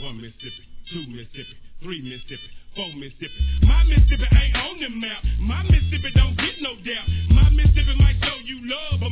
1 Mississippi, 2 Mississippi, 3 Mississippi, 4 Mississippi. My Mississippi ain't on the map. My Mississippi don't get no doubt. My Mississippi might show you love,